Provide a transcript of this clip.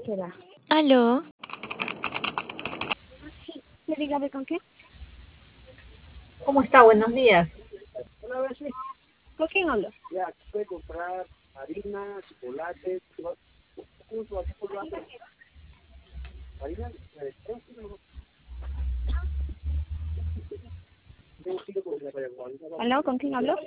será? Aló, Sí, dígame con qué. ¿Cómo está? Buenos días. ¿Con quién hablo? ¿Aló? ¿Con quién hablo?